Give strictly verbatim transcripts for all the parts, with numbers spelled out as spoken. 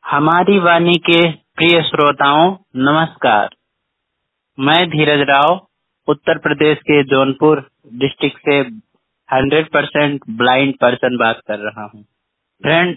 हमारी वाणी के प्रिय श्रोताओं नमस्कार। मैं धीरज राव उत्तर प्रदेश के जौनपुर डिस्ट्रिक्ट से हंड्रेड परसेंट ब्लाइंड पर्सन बात कर रहा हूँ। फ्रेंड,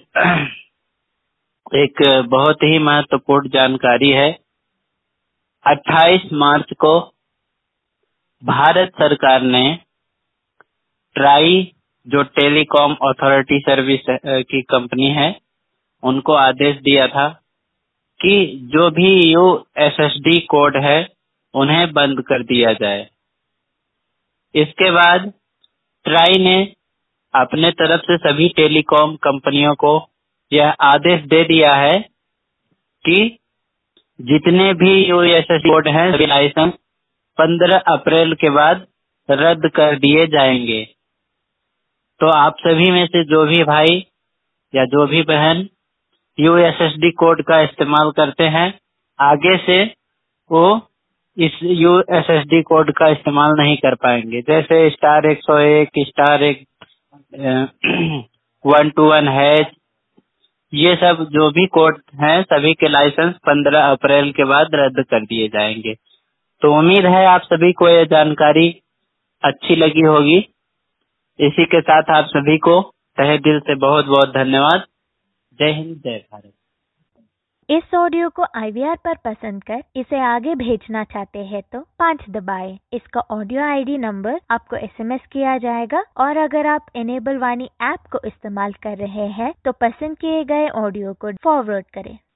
एक बहुत ही महत्वपूर्ण जानकारी है। अट्ठाईस मार्च को भारत सरकार ने ट्राई जो टेलीकॉम अथॉरिटी सर्विस की कंपनी है उनको आदेश दिया था कि जो भी U S S D code है उन्हें बंद कर दिया जाए। इसके बाद ट्राई ने अपने तरफ से सभी टेलीकॉम कंपनियों को यह आदेश दे दिया है कि जितने भी U S S D code हैं सभी लाइसेंस पंद्रह अप्रैल के बाद रद्द कर दिए जाएंगे। तो आप सभी में से जो भी भाई या जो भी बहन U S S D code का इस्तेमाल करते हैं, आगे से वो इस U S S D code का इस्तेमाल नहीं कर पाएंगे। जैसे स्टार एक सौ एक, स्टार एक वन टू वन हैच, ये सब जो भी कोड हैं सभी के लाइसेंस पंद्रह अप्रैल के बाद रद्द कर दिए जाएंगे। तो उम्मीद है आप सभी को यह जानकारी अच्छी लगी होगी। इसी के साथ आप सभी को तहे दिल से बहुत बहुत धन्यवाद। जय हिंद, जय भारत। इस ऑडियो को आई वी आर पर पसंद कर इसे आगे भेजना चाहते हैं तो पाँच दबाएं। इसका ऑडियो आई डी नंबर आपको एस एम एस किया जाएगा और अगर आप इनेबल वाणी ऐप को इस्तेमाल कर रहे हैं तो पसंद किए गए ऑडियो को फॉरवर्ड करें।